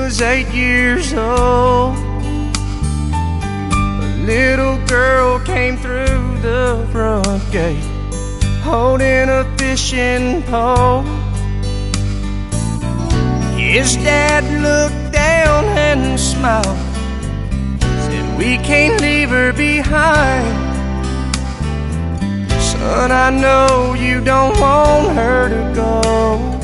was 8 years old, a little girl came through the front gate holding a fishing pole. His dad looked down and smiled, said, "We can't leave her behind. Son, I know you don't want her to go."